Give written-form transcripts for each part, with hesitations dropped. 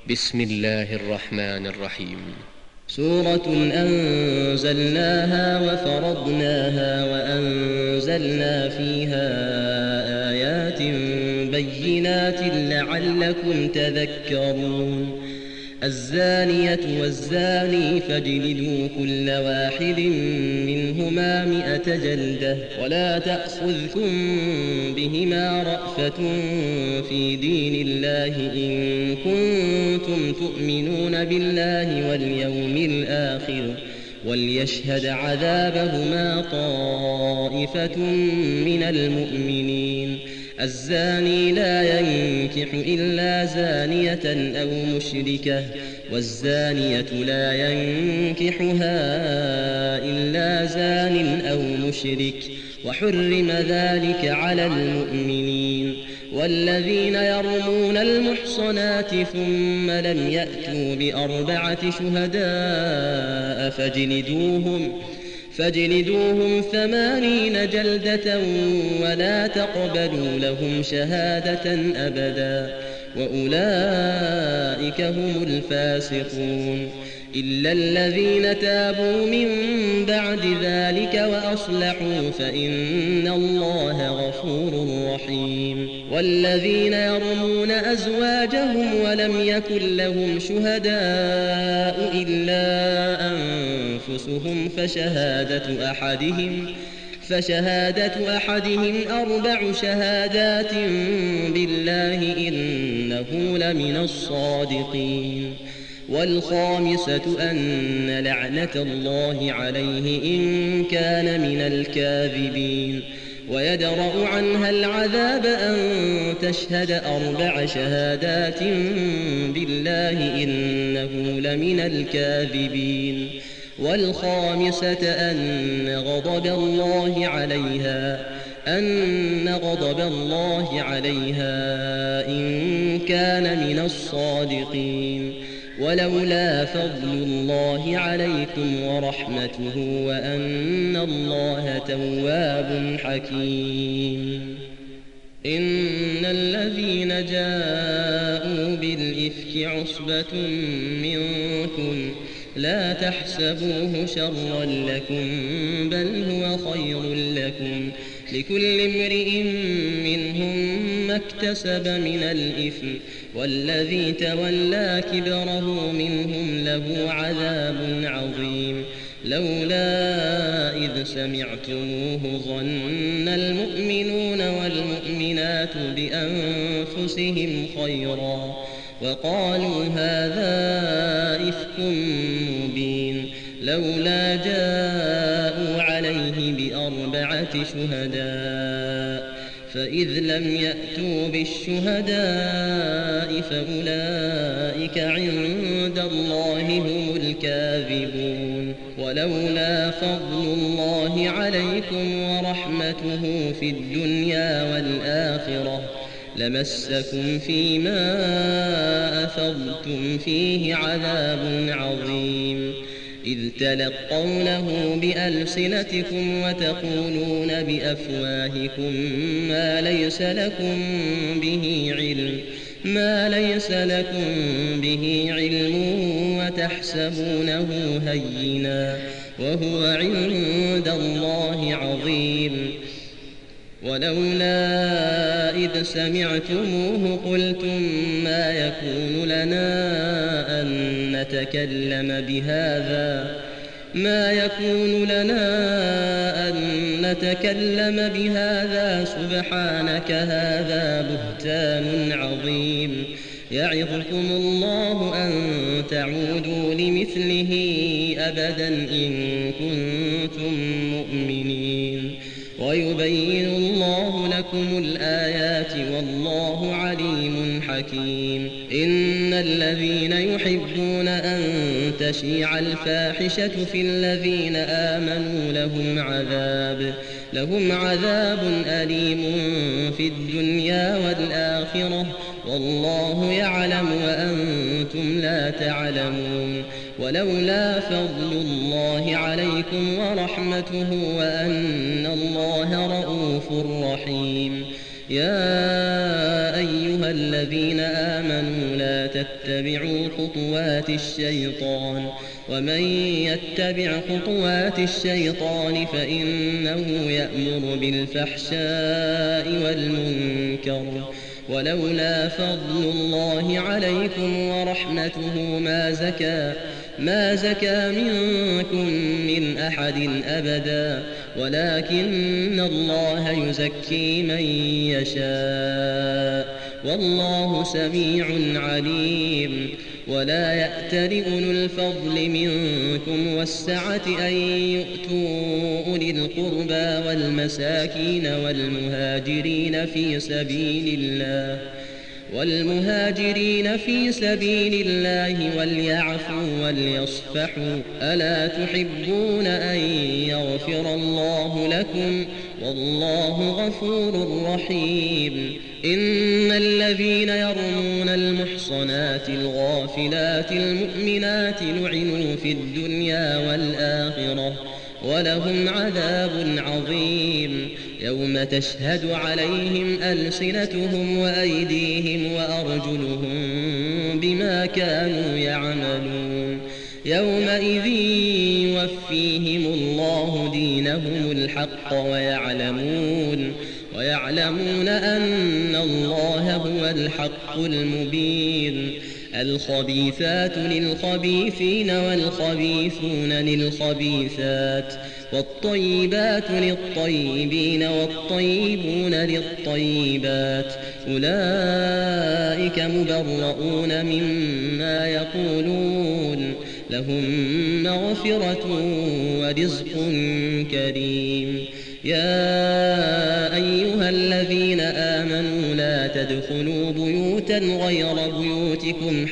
بسم الله الرحمن الرحيم. سورة أنزلناها وفرضناها وأنزلنا فيها آيات بينات لعلكم تذكرون. الزانية والزاني فاجلدوا كل واحد منهما 100 جلدة ولا تأخذكم بهما رأفة في دين الله إن كنتم تؤمنون بالله واليوم الآخر وليشهد عذابهما طائفة من المؤمنين. الزاني لا ينكح إلا زانية أو مشركة والزانية لا ينكحها إلا زان أو مشرك وحرم ذلك على المؤمنين. والذين يرمون المحصنات ثم لم يأتوا ب4 شهداء فاجلدوهم 80 جلدة ولا تقبلوا لهم شهادة أبدا وأولئك هم الفاسقون. إلا الذين تابوا من بعد ذلك وأصلحوا فإن الله غفور رحيم. والذين يرمون أزواجهم ولم يكن لهم شهداء إلا أنفسهم فشهادة أحدهم 4 شهادات بالله إنه لمن الصادقين. والخامسة أن لعنة الله عليه إن كان من الكاذبين. ويدرأ عنها العذاب أن تشهد 4 شهادات بالله إنه لمن الكاذبين. والخامسة أن غضب الله عليها إن كان من الصادقين. ولولا فضل الله عليكم ورحمته وأن الله تواب حكيم. إن الذين جاءوا بالإفك عصبة منكم لا تحسبوه شرا لكم بل هو خير لكم لكل امرئ منهم ما اكتسب من الإثم والذي تولى كبره منهم له عذاب عظيم. لولا إذ سمعتموه ظن المؤمنون والمؤمنات بأنفسهم خيرا وقالوا هذا إفك مبين. لولا جاءوا عليه ب4 شهداء فإذ لم يأتوا بالشهداء فأولئك عند الله هم الكاذبون. ولولا فضل الله عليكم ورحمته في الدنيا والآخرة لمسكم فيما أفضتم فيه عذاب عظيم. إذ تلقونه بألسنتكم وتقولون بأفواهكم ما ليس لكم به علم وتحسبونه هينا وهو عند الله عظيم. ولولا إذ سمعتموه قلتم ما يكون لنا أن نتكلم بهذا سبحانك هذا بهتان عظيم. يعظكم الله أن تعودوا لمثله أبدا إن كنتم مؤمنين. ويبين الله لكم الآيات والله عليم حكيم. إن الذين يحبون أن تشيع الفاحشة في الذين آمنوا لهم عذاب أليم في الدنيا والآخرة والله يعلم وأنتم لا تعلمون. ولولا فضل الله عليكم ورحمته وأن الله رؤوف رحيم. يا أيها الذين آمنوا لا تتبعوا خطوات الشيطان ومن يتبع خطوات الشيطان فإنه يأمر بالفحشاء والمنكر ولولا فضل الله عليكم ورحمته ما زكى منكم من أحد أبدا ولكن الله يزكي من يشاء والله سميع عليم ولا يأتل أولو الفضل منكم والسعة أن يؤتوا أولي القربى والمساكين والمهاجرين في سبيل الله وليعفوا وليصفحوا ألا تحبون أن يغفر الله لكم والله غفور رحيم إن الذين يرمون المحصنات الغافلات المؤمنات لعنوا في الدنيا والآخرة ولهم عذاب عظيم يوم تشهد عليهم ألسنتهم وأيديهم وأرجلهم بما كانوا يعملون يومئذ يوفيهم الله دينهم الحق ويعلمون أن الله هو الحق المبين الخبيثات للخبيثين والخبيثون للخبيثات والطيبات للطيبين والطيبون للطيبات أولئك مبرؤون مما يقولون لهم مغفرة ورزق كريم يا أيها الذين آمنوا لا تدخلوا بيوتا غير بيوتكم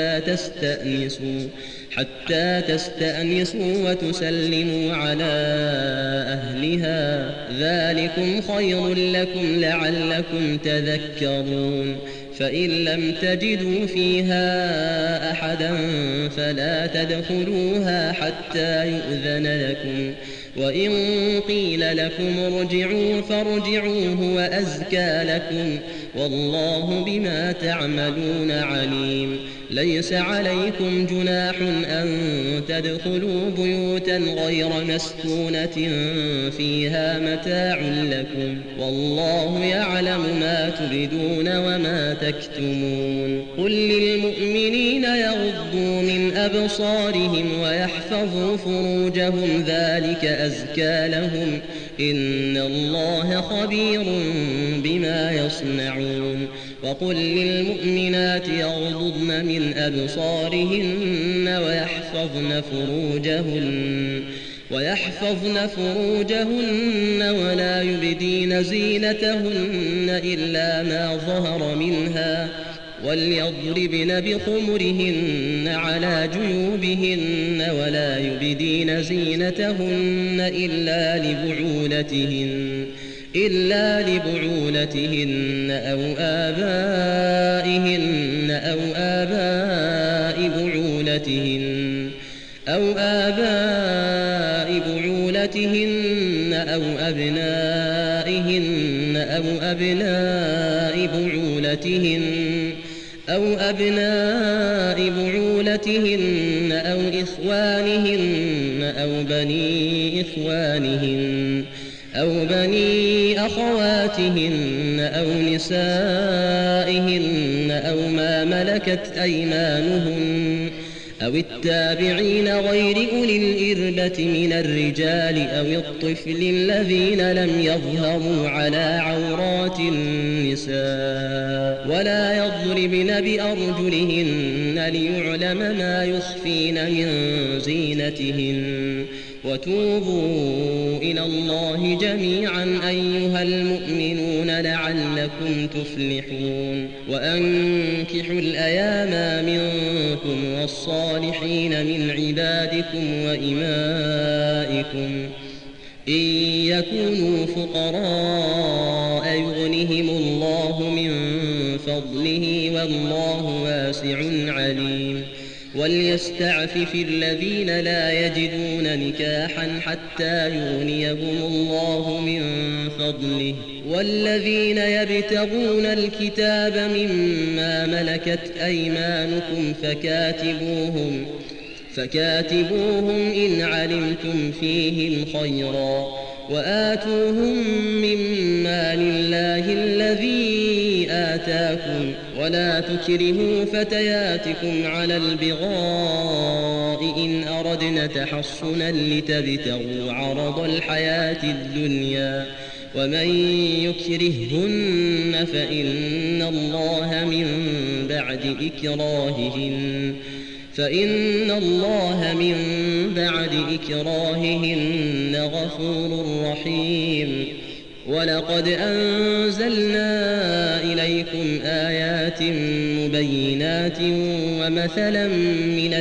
حتى تستأنسوا وتسلموا على أهلها ذلكم خير لكم لعلكم تذكرون فإن لم تجدوا فيها أحدا فلا تدخلوها حتى يؤذن لكم وإن قيل لكم ارجعوا فارجعوا هو أزكى لكم والله بما تعملون عليم ليس عليكم جناح أن تدخلوا بيوتا غير مسكونة فيها متاع لكم والله يعلم ما تبدون وما تكتمون قل للمؤمنين يغضوا من أبصارهم ويحفظوا فروجهم ذلك أزكى لهم إن الله خبير بما يصنعون وقل للمؤمنات يغضضن من أبصارهن ويحفظن فروجهن ولا يبدين زينتهن إلا ما ظهر منها وليضربن بخمرهن على جيوبهن ولا يبدين زينتهن إلا لبعولتهن أو آبائهن أو آباء بعولتهن أو أبنائهن أو أبناء بعولتهن أو إخوانهن أو بني أخواتهن أو نسائهن أو ما ملكت أيمانهن أو التابعين غير أولي الإربة من الرجال أو الطفل الذين لم يظهروا على عورات النساء ولا يضربن بأرجلهن ليعلم ما يخفين من زينتهن وتوبوا إلى الله جميعا أيها المؤمنون لعلكم تفلحون وأنكحوا الأيام منكم والصالحين من عبادكم وإمائكم إن يكونوا فقراء يغنهم الله من فضله والله واسع عليم وليستعفف الذين لا يجدون نكاحا حتى يغنيهم الله من فضله والذين يبتغون الكتاب مما ملكت أيمانكم فكاتبوهم إن علمتم فيهم خيرا وآتوهم مما لله الذي آتاكم ولا تكرهوا فتياتكم على البغاء إن أردنا تحصنا لتبتغوا عرض الحياة الدنيا ومن يكرههن فإن الله من بعد إكراههن غفور رحيم ولقد أنزلنا إليكم آيات مبينات ومثلا من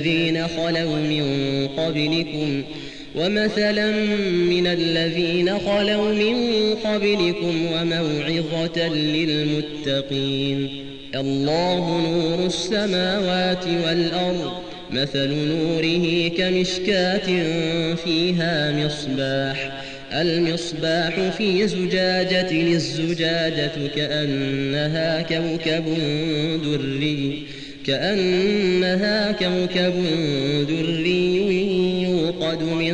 الذين خلوا من قبلكم وموعظة للمتقين الله نور السماوات والأرض مثل نوره كمشكاة فيها المصباح في زجاجة الزجاجة كأنها كوكب دري يوقد من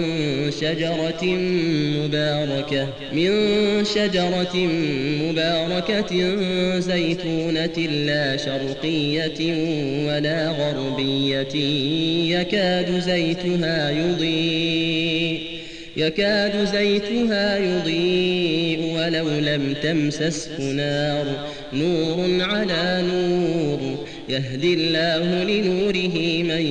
شجرة مباركة زيتونة لا شرقية ولا غربية يكاد زيتها يضيء ولو لم تمسسه نور على نور يهدي الله لنوره من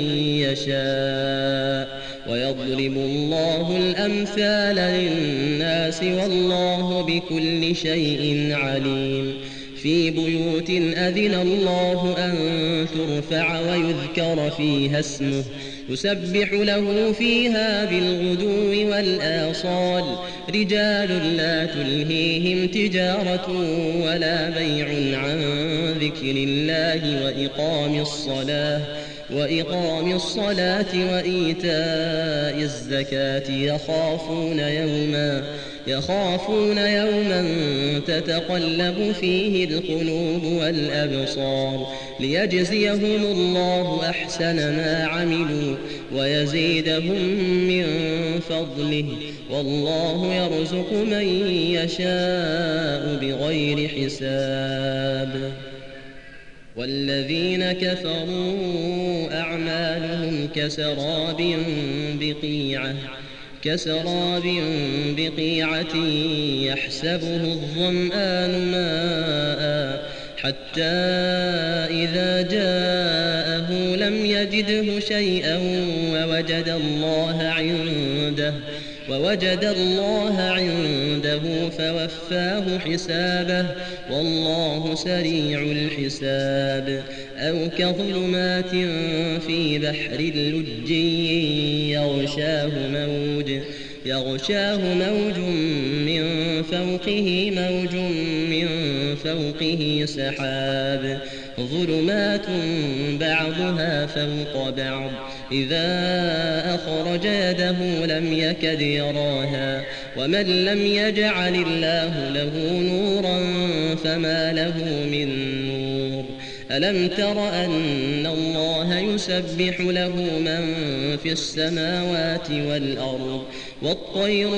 يشاء ويضرب الله الأمثال للناس والله بكل شيء عليم في بيوت أذن الله أن ترفع ويذكر فيها اسمه يسبح له فيها بالغدو والآصال رجال لا تلهيهم تجارة ولا بيع عن ذكر الله وإقام الصلاة وإيتاء الزكاة يخافون يوما تتقلب فيه القلوب والأبصار ليجزيهم الله أحسن ما عملوا ويزيدهم من فضله والله يرزق من يشاء بغير حساب والذين كفروا أعمالهم كسراب بقيعة يحسبه الظمآن ماء حتى إذا جاءه لم يجده شيئا ووجد الله عنده فوفاه حسابه والله سريع الحساب أو كظلمات في بحر لجي يغشاه موج من فوقه سحاب ظلمات بعضها فوق بعض إذا أخرج يده لم يكد يراها ومن لم يجعل الله له نورا فما له من نور ألم تر أن الله يسبح له من في السماوات والأرض والطير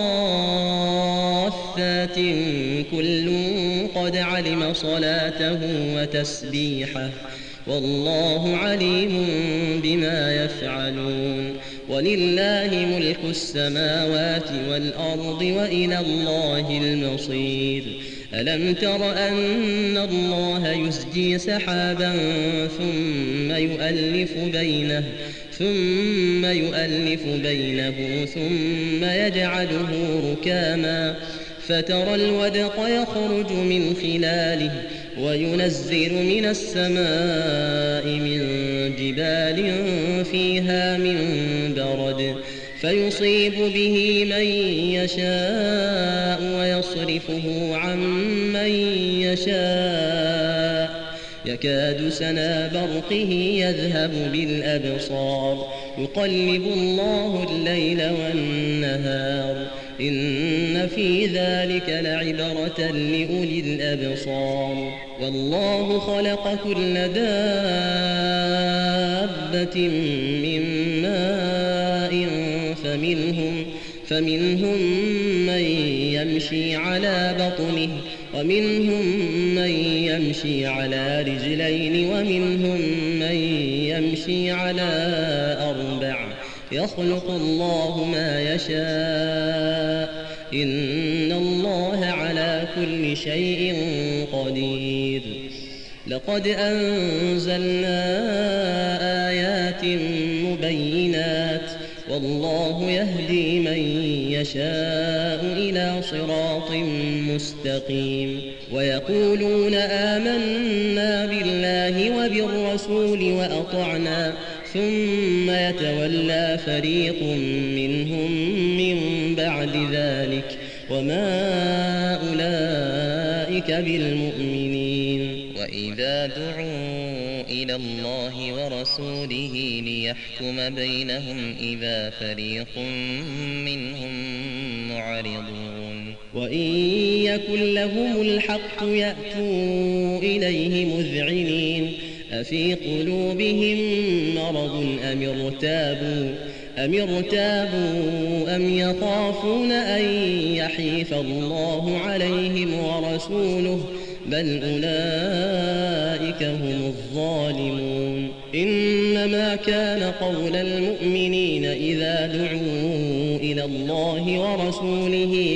صافات كل قد علم صلاته وتسبيحه والله عليم بما يفعلون ولله ملك السماوات والأرض وإلى الله المصير ألم تر أن الله يزجي سحابا ثم يؤلف بينه ثم يجعله ركاما فترى الودق يخرج من خلاله وينزل من السماء من جبال فيها من برد فيصيب به من يشاء ويصرفه عن من يشاء يكاد سنا برقه يذهب بالأبصار يقلب الله الليل والنهار إن في ذلك لعبرة لأولي الأبصار والله خلق كل دابة من ماء فمنهم من يمشي على بطنه ومنهم من يمشي على رجلين ومنهم من يمشي على أربع يخلق الله ما يشاء إن الله على كل شيء قدير لقد أنزلنا آيات مبينات والله يهدي من يشاء إلى صراط مستقيم ويقولون آمنا بالله وبالرسول وأطعنا ثم يتولى فريق منهم من بعد ذلك وما أولئك بالمؤمنين وإذا دعوا إلى الله ورسوله ليحكم بينهم إذا فريق منهم معرضون وإن يكن لهم الحق يأتوا إليه مذعنين أفي قلوبهم مرض أم ارتابوا أم يخافون أن يحيف الله عليهم ورسوله بل أولئك هم الظالمون إنما كان قول المؤمنين إذا دعوا إلى الله ورسوله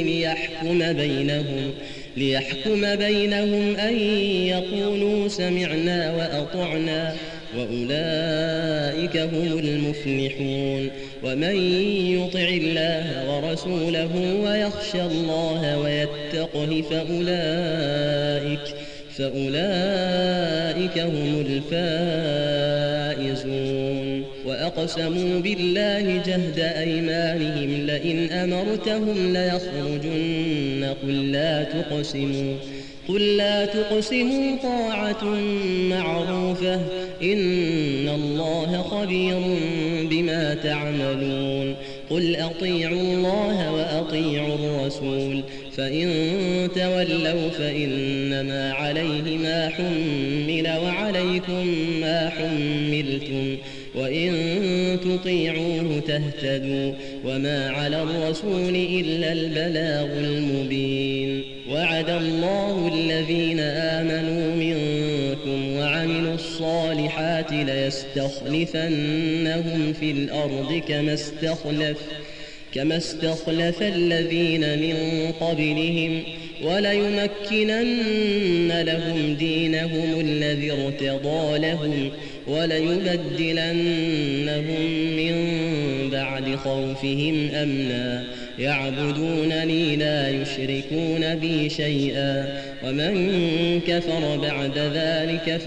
ليحكم بينهم أن يقولوا سمعنا وأطعنا وأولئك هم المفلحون ومن يطع الله ورسوله ويخشى الله ويتقه فأولئك هم الفائزون وأقسموا بالله جهد أيمانهم لئن أمرتهم ليخرجن قل لا تقسموا طاعة معروفة إن الله خبير بما تعملون قل أطيعوا الله وأطيعوا الرسول فإن تولوا فإنما عليه ما حمل وعليكم ما حملتم وإن تطيعوه تهتدوا وما على الرسول إلا البلاغ المبين وعد الله الذين آمنوا منكم وعملوا الصالحات ليستخلفنهم في الأرض كما استخلف الذين من قبلهم وليمكنن لهم دينهم الذي ارتضى لهم وليبدلنهم من بعد خوفهم أمنا يعبدونني لا يشركون بي شيئا ومن كفر بعد ذلك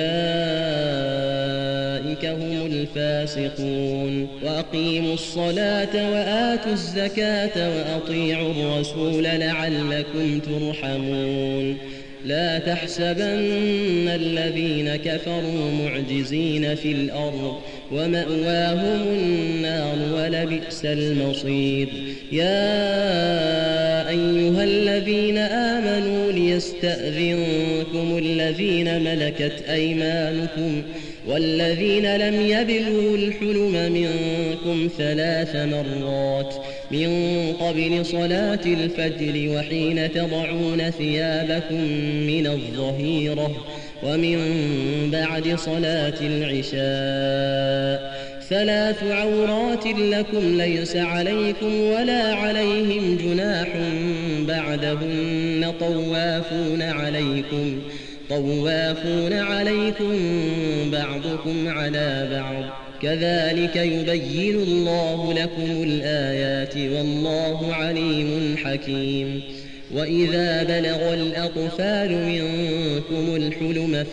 فأولئك هم الفاسقون وأقيموا الصلاة وآتوا الزكاة وأطيعوا الرسول لعلكم ترحمون لا تحسبن الذين كفروا معجزين في الأرض ومأواهم النار ولبئس المصير يا أيها الذين آمنوا ليستأذنكم الذين ملكت أيمانكم والذين لم يبلغوا الحلم منكم 3 مرات من قبل صلاة الفجر وحين تضعون ثيابكم من الظهيرة ومن بعد صلاة العشاء 3 عورات لكم ليس عليكم ولا عليهم جناح بعدهن طوافون عليكم بعضكم على بعض كذلك يبين الله لكم الآيات والله عليم حكيم وإذا بلغ الأطفال منكم الحلم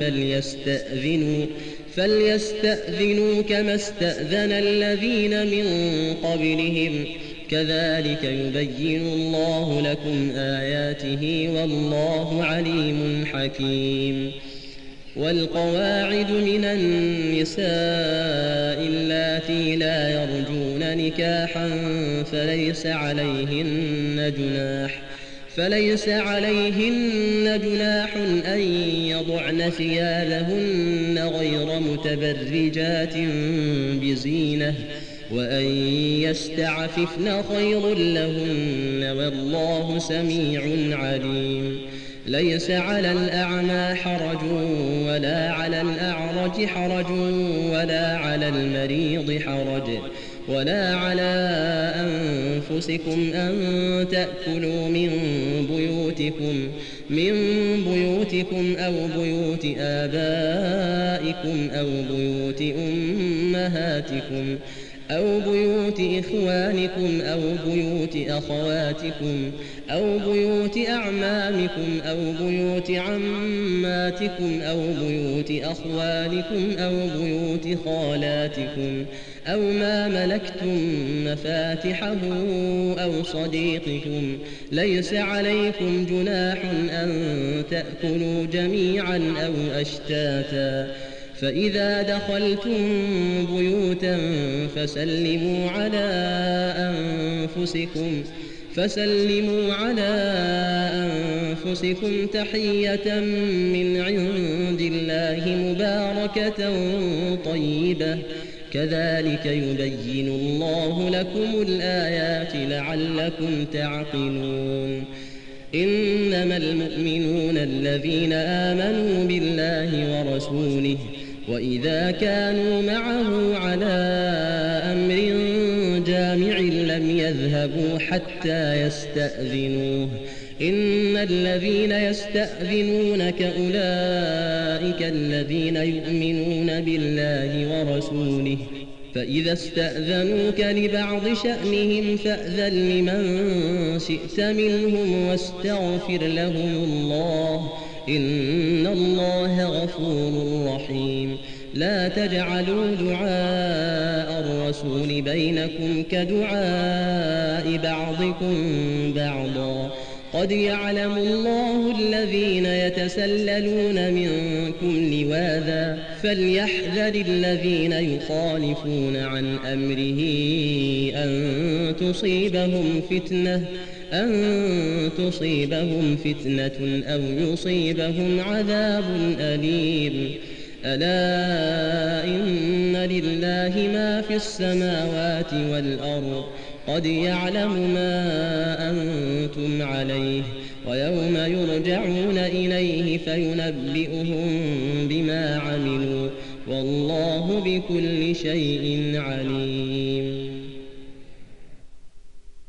فليستأذنوا كما استأذن الذين من قبلهم كذلك يبين الله لكم آياته والله عليم حكيم والقواعد من النساء اللاتي لا يرجون نكاحا فليس عليهن جناح أن يضعن ثيابهن غير متبرجات بزينة وأن يستعففن خير لهن والله سميع عليم. ليس على الأعمى حرج ولا على الأعرج حرج ولا على المريض حرج ولا على أنفسكم أن تأكلوا من بيوتكم أو بيوت آبائكم أو بيوت أمهاتكم أو بيوت إخوانكم أو بيوت أخواتكم أو بيوت أعمامكم أو بيوت عماتكم أو بيوت أخوالكم أو بيوت خالاتكم أو ما ملكتم مفاتحه أو صديقكم. ليس عليكم جناح أن تأكلوا جميعا أو أشتاتا. فإذا دخلتم بيوتا فسلموا على أنفسكم تحية من عند الله مباركة طيبة كذلك يبين الله لكم الآيات لعلكم تعقلون. إنما المؤمنون الذين آمنوا بالله ورسوله وإذا كانوا معه على أمر جامع لم يذهبوا حتى يستأذنوه. إن الذين يستأذنونك أولئك الذين يؤمنون بالله ورسوله فإذا استأذنوك لبعض شأنهم فأذن لمن شئت منهم واستغفر لهم الله إن الله غفور رحيم. لا تجعلوا دعاء الرسول بينكم كدعاء بعضكم بعضا قد يعلم الله الذين يتسللون منكم لواذا فليحذر الذين يخالفون عن أمره أن تصيبهم فتنة أو يصيبهم عذاب أليم. ألا إن لله ما في السماوات والأرض قد يعلم ما أنتم عليه ويوم يرجعون إليه فينبئهم بما عملوا والله بكل شيء عليم.